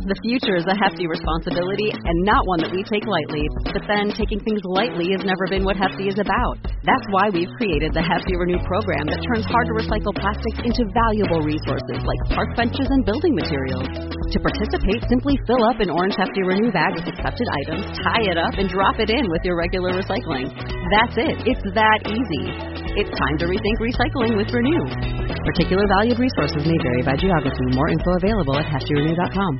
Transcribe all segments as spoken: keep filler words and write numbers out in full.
The future is a hefty responsibility and not one that we take lightly. But then taking things lightly has never been what Hefty is about. That's why we've created the Hefty Renew program that turns hard-to-recycle plastics into valuable resources like park benches and building materials. To participate, simply fill up an orange Hefty Renew bag with accepted items, tie it up, and drop it in with your regular recycling. That's it. It's that easy. It's time to rethink recycling with Renew. Particular valued resources may vary by geography. More info available at hefty renew dot com.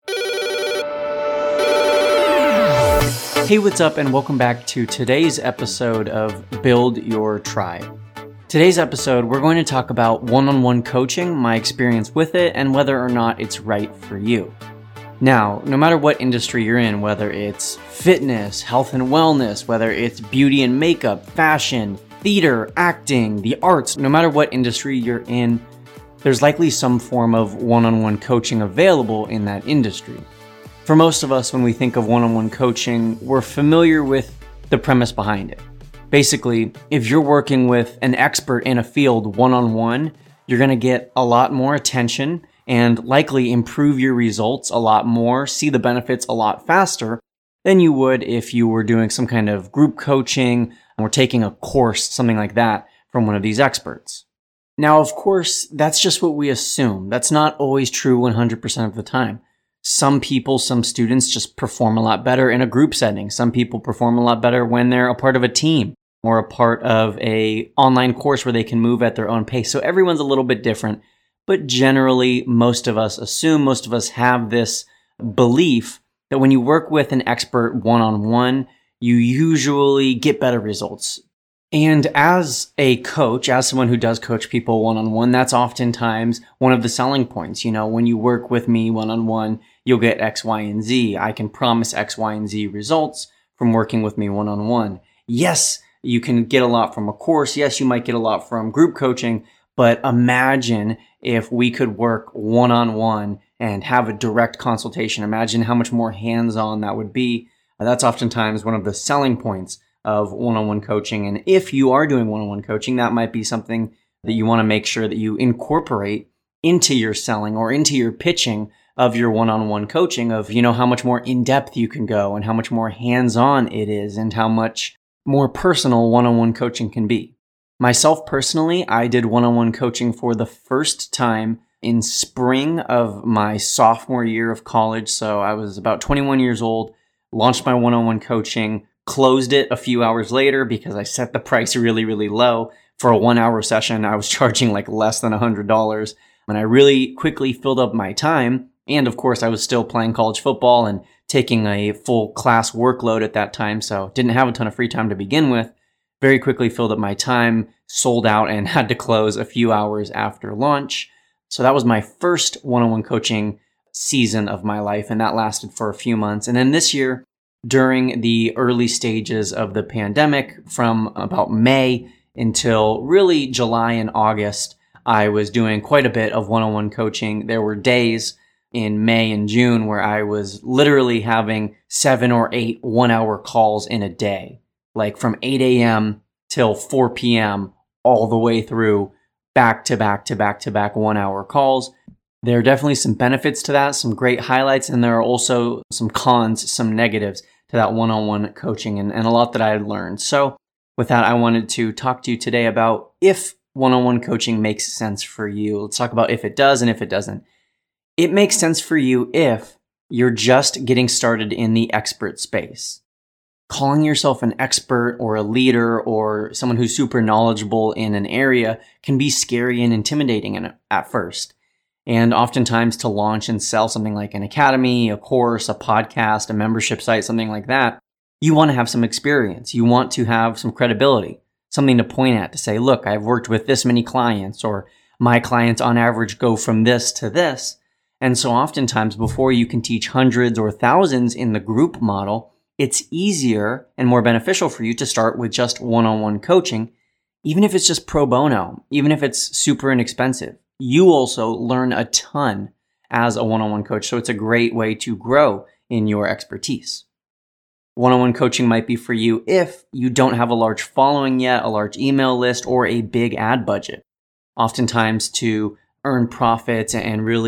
Hey, what's up, and welcome back to today's episode of Build Your Tribe. Today's episode, we're going to talk about one-on-one coaching, my experience with it, and whether or not it's right for you. Now, no matter what industry you're in, whether it's fitness, health and wellness, whether it's beauty and makeup, fashion, theater, acting, the arts, no matter what industry you're in, there's likely some form of one-on-one coaching available in that industry. For most of us, when we think of one-on-one coaching, we're familiar with the premise behind it. Basically, if you're working with an expert in a field one-on-one, you're going to get a lot more attention and likely improve your results a lot more, see the benefits a lot faster than you would if you were doing some kind of group coaching or taking a course, something like that, from one of these experts. Now, of course, that's just what we assume. That's not always true one hundred percent of the time. Some people, some students just perform a lot better in a group setting. Some people perform a lot better when they're a part of a team or a part of a online course where they can move at their own pace. So everyone's a little bit different, but generally most of us assume, most of us have this belief that when you work with an expert one-on-one, you usually get better results. And as a coach, as someone who does coach people one-on-one, that's oftentimes one of the selling points. You know, when you work with me one-on-one, you'll get X, Y, and Z. I can promise X, Y, and Z results from working with me one-on-one. Yes, you can get a lot from a course. Yes, you might get a lot from group coaching, but imagine if we could work one-on-one and have a direct consultation. Imagine how much more hands-on that would be. That's oftentimes one of the selling points of one-on-one coaching. And if you are doing one-on-one coaching, that might be something that you want to make sure that you incorporate into your selling or into your pitching of your one-on-one coaching, of, you know, how much more in-depth you can go and how much more hands-on it is and how much more personal one-on-one coaching can be. Myself personally, I did one-on-one coaching for the first time in spring of my sophomore year of college. So I was about twenty-one years old, launched my one-on-one coaching, closed it a few hours later because I set the price really, really low. For a one hour session, I was charging like less than one hundred dollars. And I really quickly filled up my time. And of course, I was still playing college football and taking a full class workload at that time. So didn't have a ton of free time to begin with. Very quickly filled up my time, sold out, and had to close a few hours after launch. So that was my first one-on-one coaching season of my life. And that lasted for a few months. And then this year, during the early stages of the pandemic, from about May until really July and August, I was doing quite a bit of one-on-one coaching. There were days in May and June where I was literally having seven or eight one-hour calls in a day, like from eight a.m. till four p.m. all the way through, back to back to back to back one-hour calls. There are definitely some benefits to that, some great highlights, and there are also some cons, some negatives to that one-on-one coaching, and, and a lot that I had learned. So with that, I wanted to talk to you today about if one-on-one coaching makes sense for you. Let's talk about if it does and if it doesn't. It makes sense for you if you're just getting started in the expert space. Calling yourself an expert or a leader or someone who's super knowledgeable in an area can be scary and intimidating at first. And oftentimes to launch and sell something like an academy, a course, a podcast, a membership site, something like that, you want to have some experience. You want to have some credibility, something to point at to say, look, I've worked with this many clients, or my clients on average go from this to this. And so oftentimes before you can teach hundreds or thousands in the group model, it's easier and more beneficial for you to start with just one-on-one coaching, even if it's just pro bono, even if it's super inexpensive. You also learn a ton as a one-on-one coach. So it's a great way to grow in your expertise. One-on-one coaching might be for you if you don't have a large following yet, a large email list, or a big ad budget. Oftentimes to earn profits and really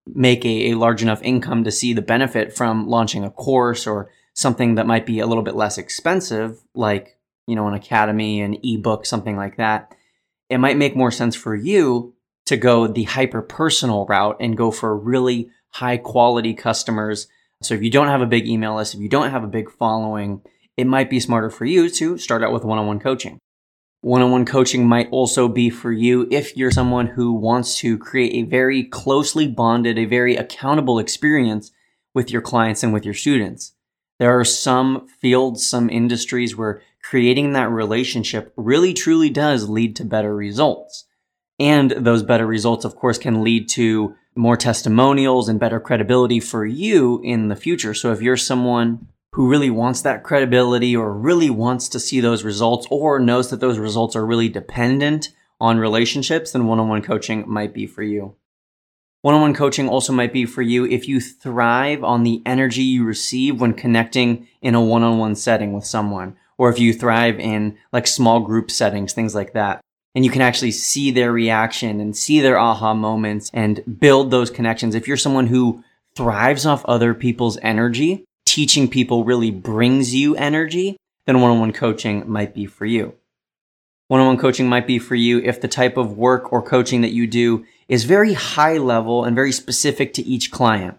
make a, a large enough income to see the benefit from launching a course or something that might be a little bit less expensive, like, you know, an academy, an ebook, something like that, it might make more sense for you to go the hyper personal route and go for really high quality customers. So if you don't have a big email list, if you don't have a big following, it might be smarter for you to start out with one-on-one coaching. One-on-one coaching might also be for you if you're someone who wants to create a very closely bonded, a very accountable experience with your clients and with your students. There are some fields, some industries where creating that relationship really truly does lead to better results. And those better results, of course, can lead to more testimonials and better credibility for you in the future. So if you're someone who really wants that credibility or really wants to see those results or knows that those results are really dependent on relationships, then one-on-one coaching might be for you. One-on-one coaching also might be for you if you thrive on the energy you receive when connecting in a one-on-one setting with someone, or if you thrive in like small group settings, things like that. And you can actually see their reaction and see their aha moments and build those connections. If you're someone who thrives off other people's energy, teaching people really brings you energy, then one-on-one coaching might be for you. One-on-one coaching might be for you if the type of work or coaching that you do is very high level and very specific to each client.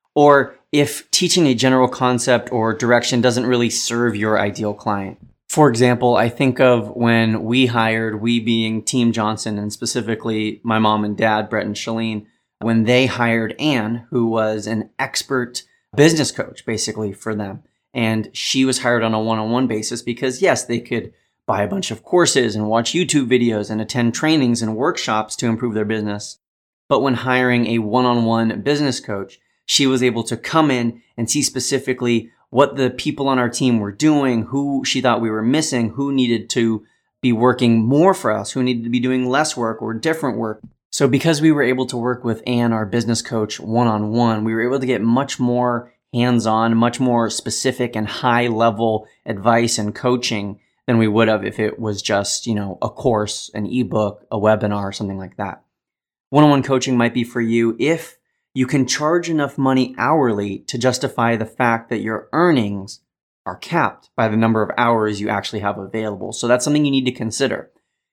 Or if teaching a general concept or direction doesn't really serve your ideal client. For example, I think of when we hired, we being Team Johnson, and specifically my mom and dad, Brett and Shalene, when they hired Anne, who was an expert business coach basically for them. And she was hired on a one-on-one basis because yes, they could buy a bunch of courses and watch YouTube videos and attend trainings and workshops to improve their business. But when hiring a one-on-one business coach, she was able to come in and see specifically what the people on our team were doing, who she thought we were missing, who needed to be working more for us, who needed to be doing less work or different work. So because we were able to work with Anne, our business coach, one-on-one, we were able to get much more hands-on, much more specific and high-level advice and coaching than we would have if it was just, you know, a course, an ebook, a webinar, something like that. One-on-one coaching might be for you if you can charge enough money hourly to justify the fact that your earnings are capped by the number of hours you actually have available. So that's something you need to consider.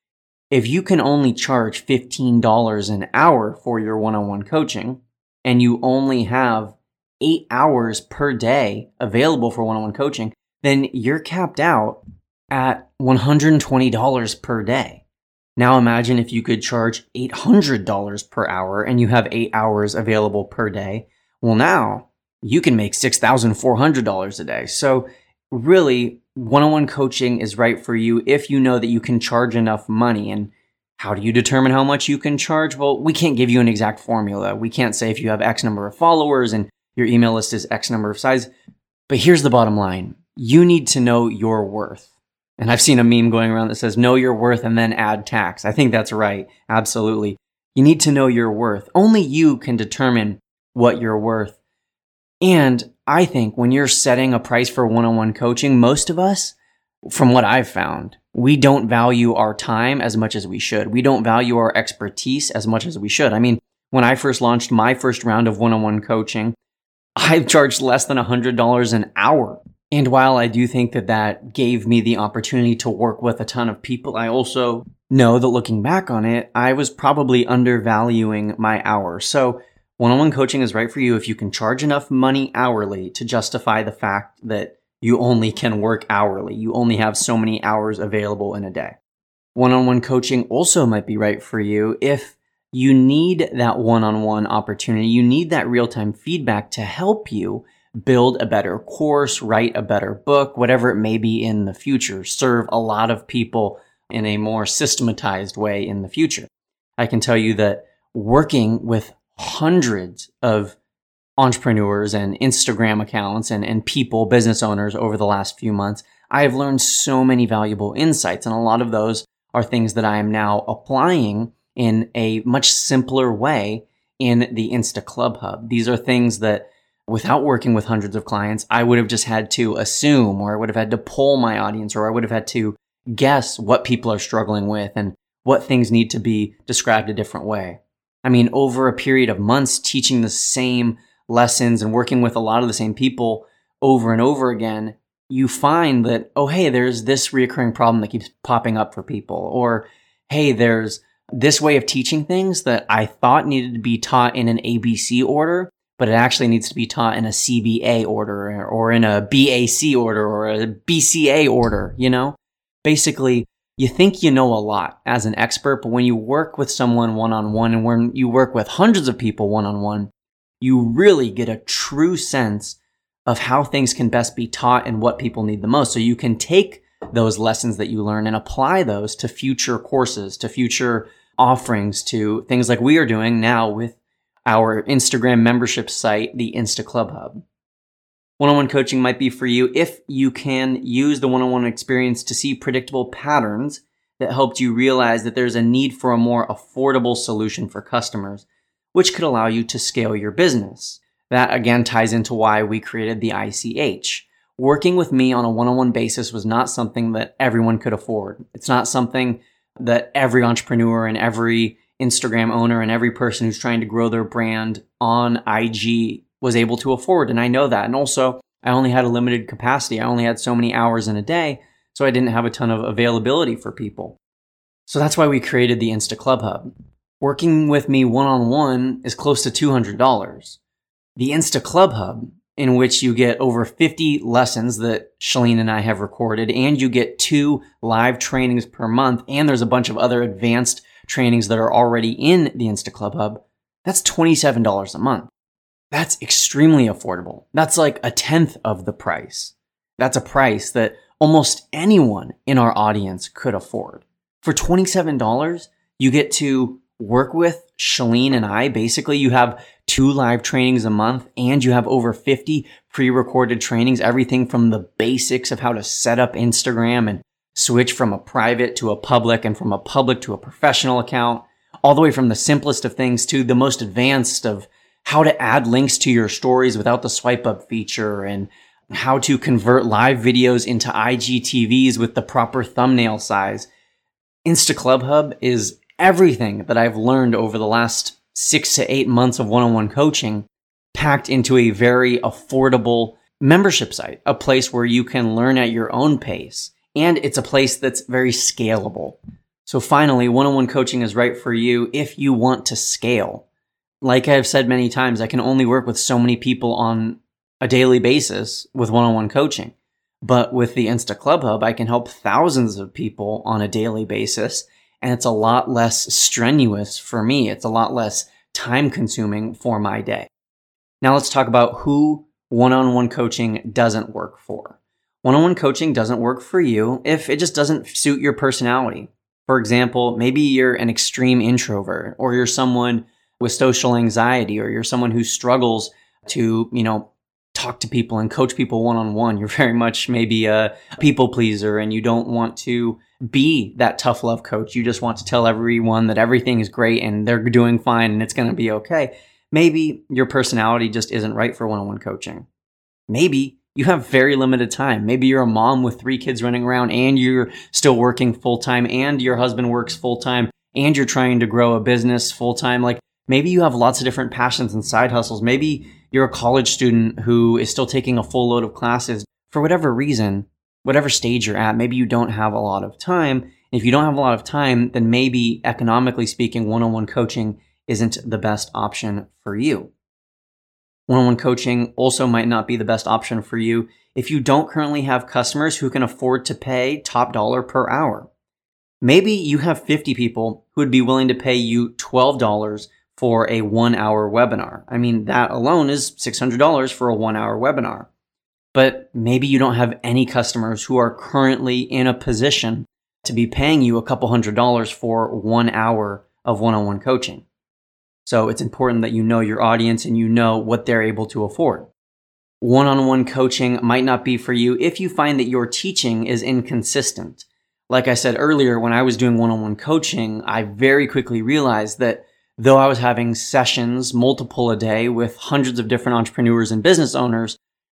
If you can only charge fifteen dollars an hour for your one-on-one coaching and you only have eight hours per day available for one-on-one coaching, then you're capped out at one hundred twenty dollars per day. Now imagine if you could charge eight hundred dollars per hour and you have eight hours available per day. Well, now you can make six thousand four hundred dollars a day. So really, one-on-one coaching is right for you if you know that you can charge enough money. And how do you determine how much you can charge? Well, we can't give you an exact formula. We can't say if you have X number of followers and your email list is X number of size. But here's the bottom line. You need to know your worth. And I've seen a meme going around that says, know your worth and then add tax. I think that's right. Absolutely. You need to know your worth. Only you can determine what you're worth. And I think when you're setting a price for one-on-one coaching, most of us, from what I've found, we don't value our time as much as we should. We don't value our expertise as much as we should. I mean, when I first launched my first round of one-on-one coaching, I charged less than one hundred dollars an hour. And while I do think that that gave me the opportunity to work with a ton of people, I also know that looking back on it, I was probably undervaluing my hours. So one-on-one coaching is right for you if you can charge enough money hourly to justify the fact that you only can work hourly. You only have so many hours available in a day. One-on-one coaching also might be right for you if you need that one-on-one opportunity. You need that real-time feedback to help you build a better course, write a better book, whatever it may be in the future, serve a lot of people in a more systematized way in the future. I can tell you that working with hundreds of entrepreneurs and Instagram accounts and, and people, business owners over the last few months, I have learned so many valuable insights. And a lot of those are things that I am now applying in a much simpler way in the Insta Club Hub. These are things that without working with hundreds of clients, I would have just had to assume, or I would have had to poll my audience, or I would have had to guess what people are struggling with and what things need to be described a different way. I mean, over a period of months teaching the same lessons and working with a lot of the same people over and over again, you find that, oh, hey, there's this reoccurring problem that keeps popping up for people. Or, hey, there's this way of teaching things that I thought needed to be taught in an A B C order, but it actually needs to be taught in a C B A order or in a B A C order or a B C A order, you know? Basically, you think you know a lot as an expert, but when you work with someone one-on-one and when you work with hundreds of people one-on-one, you really get a true sense of how things can best be taught and what people need the most. So you can take those lessons that you learn and apply those to future courses, to future offerings, to things like we are doing now with our Instagram membership site, the Insta Club Hub. One-on-one coaching might be for you if you can use the one-on-one experience to see predictable patterns that helped you realize that there's a need for a more affordable solution for customers, which could allow you to scale your business. That again ties into why we created the I C H. Working with me on a one-on-one basis was not something that everyone could afford. It's not something that every entrepreneur and every Instagram owner and every person who's trying to grow their brand on I G was able to afford. And I know that. And also, I only had a limited capacity. I only had so many hours in a day, so I didn't have a ton of availability for people. So that's why we created the Insta Club Hub. Working with me one-on-one is close to two hundred dollars. The Insta Club Hub, in which you get over fifty lessons that Shalene and I have recorded, and you get two live trainings per month, and there's a bunch of other advanced trainings that are already in the Insta Club Hub, that's twenty-seven dollars a month. That's extremely affordable. That's like a tenth of the price. That's a price that almost anyone in our audience could afford. For twenty-seven dollars, you get to work with Shalene and I. Basically, you have two live trainings a month and you have over fifty pre-recorded trainings, everything from the basics of how to set up Instagram and switch from a private to a public and from a public to a professional account, all the way from the simplest of things to the most advanced of how to add links to your stories without the swipe up feature and how to convert live videos into I G T Vs with the proper thumbnail size. Insta Club Hub is everything that I've learned over the last six to eight months of one-on-one coaching packed into a very affordable membership site, a place where you can learn at your own pace. And it's a place that's very scalable. So finally, one-on-one coaching is right for you if you want to scale. Like I've said many times, I can only work with so many people on a daily basis with one-on-one coaching. But with the Insta Club Hub, I can help thousands of people on a daily basis. And it's a lot less strenuous for me. It's a lot less time consuming for my day. Now let's talk about who one-on-one coaching doesn't work for. One-on-one coaching doesn't work for you if it just doesn't suit your personality. For example, maybe you're an extreme introvert, or you're someone with social anxiety, or you're someone who struggles to, you know, talk to people and coach people one-on-one. You're very much maybe a people pleaser and you don't want to be that tough love coach. You just want to tell everyone that everything is great and they're doing fine and it's going to be okay. Maybe your personality just isn't right for one-on-one coaching. Maybe you have very limited time. Maybe you're a mom with three kids running around and you're still working full-time and your husband works full-time and you're trying to grow a business full-time. Like maybe you have lots of different passions and side hustles. Maybe you're a college student who is still taking a full load of classes. For whatever reason, whatever stage you're at, maybe you don't have a lot of time. And if you don't have a lot of time, then maybe economically speaking, one-on-one coaching isn't the best option for you. One-on-one coaching also might not be the best option for you if you don't currently have customers who can afford to pay top dollar per hour. Maybe you have fifty people who would be willing to pay you twelve dollars for a one-hour webinar. I mean, that alone is six hundred dollars for a one-hour webinar. But maybe you don't have any customers who are currently in a position to be paying you a couple hundred dollars for one hour of one-on-one coaching. So it's important that you know your audience and you know what they're able to afford. One-on-one coaching might not be for you if you find that your teaching is inconsistent. Like I said earlier, when I was doing one-on-one coaching, I very quickly realized that though I was having sessions, multiple a day, with hundreds of different entrepreneurs and business owners,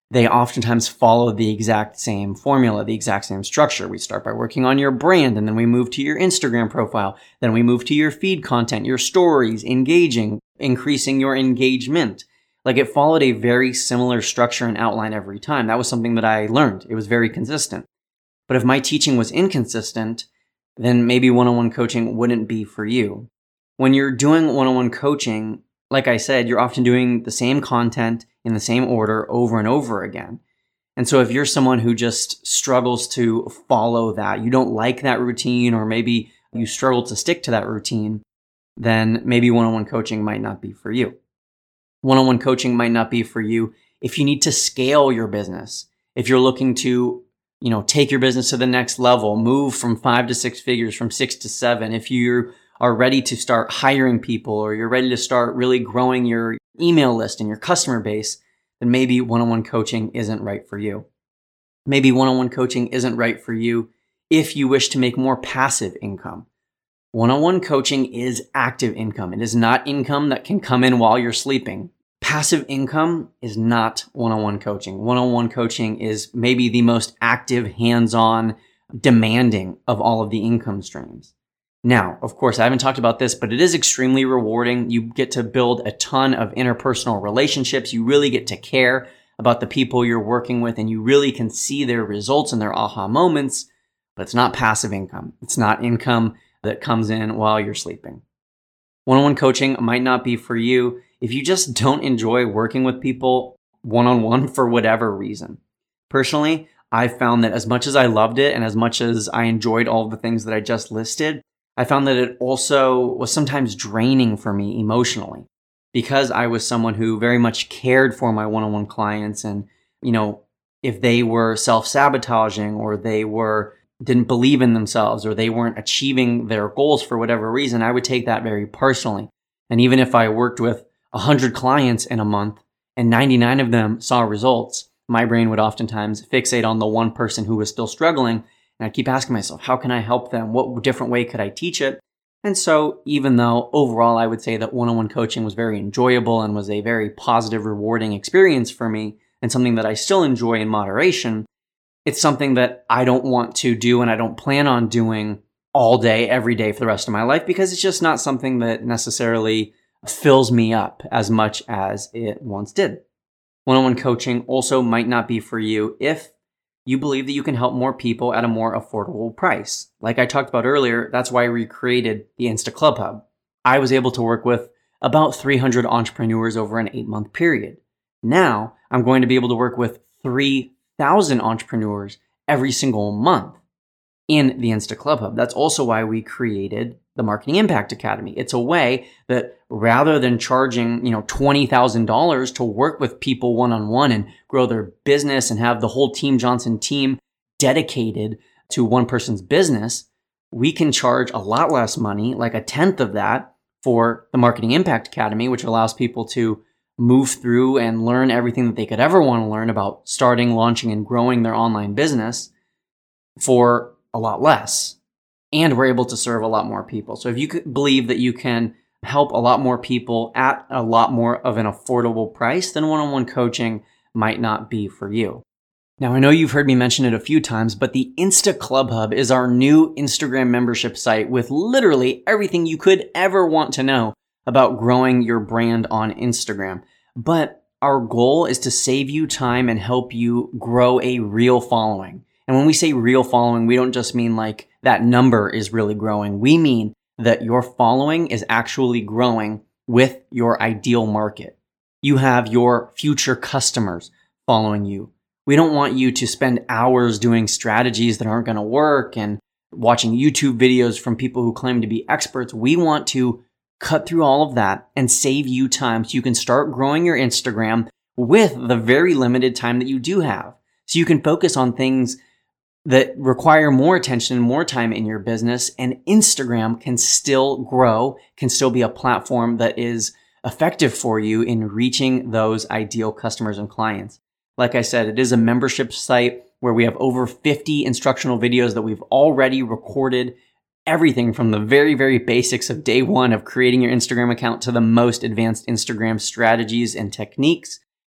they oftentimes follow the exact same formula, the exact same structure. We start by working on your brand, and then we move to your Instagram profile. Then we move to your feed content, your stories, engaging, increasing your engagement. Like it followed a very similar structure and outline every time. That was something that I learned. It was very consistent. But if my teaching was inconsistent, then maybe one-on-one coaching wouldn't be for you. When you're doing one-on-one coaching, like I said, you're often doing the same content in the same order over and over again. And so if you're someone who just struggles to follow that, you don't like that routine, or maybe you struggle to stick to that routine, then maybe one-on-one coaching might not be for you. One-on-one coaching might not be for you if you need to scale your business. If you're looking to, you know, take your business to the next level, move from five to six figures, from six to seven. If you are ready to start hiring people, or you're ready to start really growing your email list and your customer base, then maybe one-on-one coaching isn't right for you. Maybe one-on-one coaching isn't right for you if you wish to make more passive income. One-on-one coaching is active income. It is not income that can come in while you're sleeping. Passive income is not one-on-one coaching. One-on-one coaching is maybe the most active, hands-on, demanding of all of the income streams. Now, of course, I haven't talked about this, but it is extremely rewarding. You get to build a ton of interpersonal relationships. You really get to care about the people you're working with, and you really can see their results and their aha moments, but it's not passive income. It's not income that comes in while you're sleeping. One-on-one coaching might not be for you if you just don't enjoy working with people one-on-one for whatever reason. Personally, I found that as much as I loved it and as much as I enjoyed all of the things that I just listed, I found that it also was sometimes draining for me emotionally, because I was someone who very much cared for my one-on-one clients. And, you know, if they were self-sabotaging, or they were didn't believe in themselves, or they weren't achieving their goals for whatever reason, I would take that very personally. And even if I worked with one hundred clients in a month and ninety-nine of them saw results, my brain would oftentimes fixate on the one person who was still struggling. And I keep asking myself, how can I help them? What different way could I teach it? And so even though overall I would say that one-on-one coaching was very enjoyable and was a very positive, rewarding experience for me, and something that I still enjoy in moderation, it's something that I don't want to do, and I don't plan on doing all day, every day for the rest of my life, because it's just not something that necessarily fills me up as much as it once did. One-on-one coaching also might not be for you if you believe that you can help more people at a more affordable price. Like I talked about earlier, that's why we created the Insta Club Hub. I was able to work with about three hundred entrepreneurs over an eight-month period. Now, I'm going to be able to work with three thousand entrepreneurs every single month in the Insta Club Hub. That's also why we created the Marketing Impact Academy. It's a way that rather than charging, you know, twenty thousand dollars to work with people one-on-one and grow their business and have the whole Team Johnson team dedicated to one person's business, we can charge a lot less money, like a tenth of that, for the Marketing Impact Academy, which allows people to move through and learn everything that they could ever want to learn about starting, launching, and growing their online business for a lot less. And we're able to serve a lot more people. So if you could believe that you can help a lot more people at a lot more of an affordable price, then one-on-one coaching might not be for you. Now, I know you've heard me mention it a few times, but the Insta Club Hub is our new Instagram membership site with literally everything you could ever want to know about growing your brand on Instagram. But our goal is to save you time and help you grow a real following. And when we say real following, we don't just mean like that number is really growing. We mean that your following is actually growing with your ideal market. You have your future customers following you. We don't want you to spend hours doing strategies that aren't going to work and watching YouTube videos from people who claim to be experts. We want to cut through all of that and save you time so you can start growing your Instagram with the very limited time that you do have. So you can focus on things that require more attention and more time in your business, and Instagram can still grow, can still be a platform that is effective for you in reaching those ideal customers and clients. Like I said, it is a membership site where we have over fifty instructional videos that we've already recorded, everything from the very, very basics of day one of creating your Instagram account to the most advanced Instagram strategies and techniques.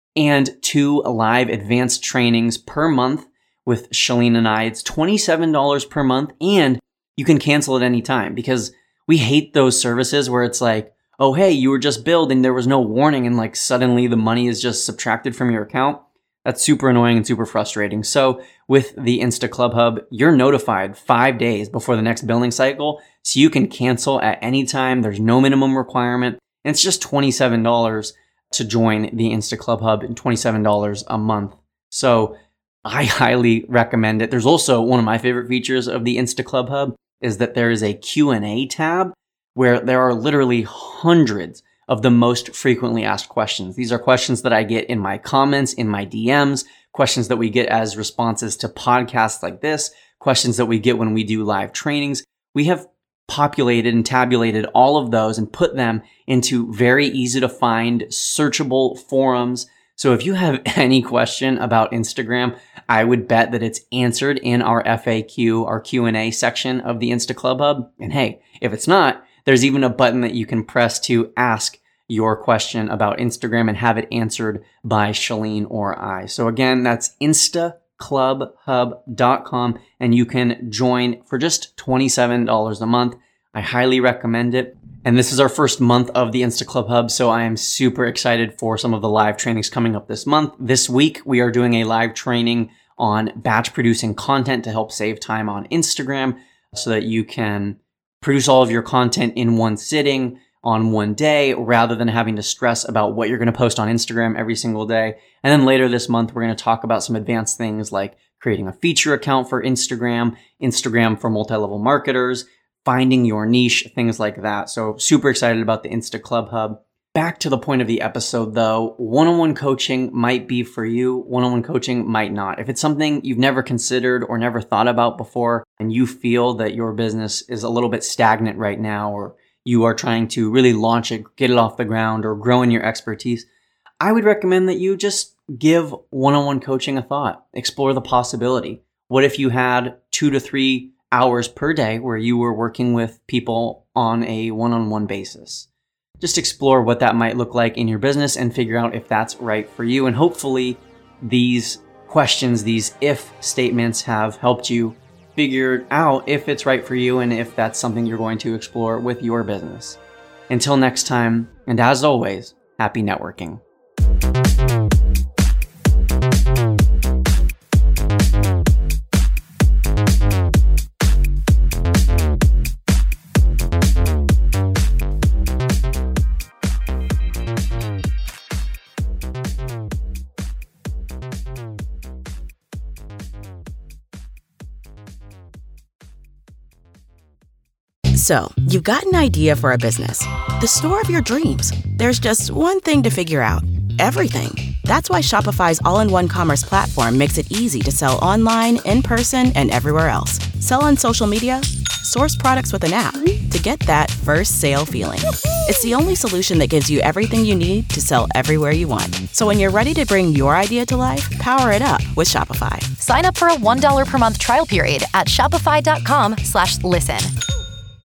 and two live advanced trainings per month with Chalene and I. It's twenty-seven dollars per month, and you can cancel at any time, because we hate those services where it's like, oh, hey, you were just billed and there was no warning and like suddenly the money is just subtracted from your account. That's super annoying and super frustrating. So with the Insta Club Hub, you're notified five days before the next billing cycle, so you can cancel at any time. There's no minimum requirement, and it's just twenty-seven dollars to join the Insta Club Hub and twenty-seven dollars a month. So I highly recommend it. There's also one of my favorite features of the Insta Club Hub is that there is a Q and A tab where there are literally hundreds of the most frequently asked questions. These are questions that I get in my comments, in my D Ms, questions that we get as responses to podcasts like this, questions that we get when we do live trainings. We have populated and tabulated all of those and put them into very easy to find, searchable forums. So if you have any question about Instagram, I would bet that it's answered in our F A Q, our Q and A section of the Insta Club Hub. And hey, if it's not, there's even a button that you can press to ask your question about Instagram and have it answered by Chalene or I. So again, that's insta club hub dot com, and you can join for just twenty-seven dollars a month. I highly recommend it. And this is our first month of the Insta Club Hub, so I am super excited for some of the live trainings coming up this month. This week, we are doing a live training on batch producing content to help save time on Instagram so that you can produce all of your content in one sitting on one day rather than having to stress about what you're going to post on Instagram every single day. And then later this month, we're going to talk about some advanced things like creating a feature account for Instagram, Instagram for multi-level marketers, finding your niche, things like that. So super excited about the Insta Club Hub. Back to the point of the episode though, one-on-one coaching might be for you, one-on-one coaching might not. If it's something you've never considered or never thought about before, and you feel that your business is a little bit stagnant right now, or you are trying to really launch it, get it off the ground, or grow in your expertise, I would recommend that you just give one-on-one coaching a thought. Explore the possibility. What if you had two to three hours per day where you were working with people on a one-on-one basis? Just explore what that might look like in your business and figure out if that's right for you. And hopefully these questions, these if statements have helped you figure out if it's right for you and if that's something you're going to explore with your business. Until next time, and as always, happy networking. So, you've got an idea for a business, the store of your dreams. There's just one thing to figure out: everything. That's why Shopify's all-in-one commerce platform makes it easy to sell online, in person, and everywhere else. Sell on social media, source products with an app to get that first sale feeling. It's the only solution that gives you everything you need to sell everywhere you want. So when you're ready to bring your idea to life, power it up with Shopify. Sign up for a one dollar per month trial period at shopify dot com slash listen.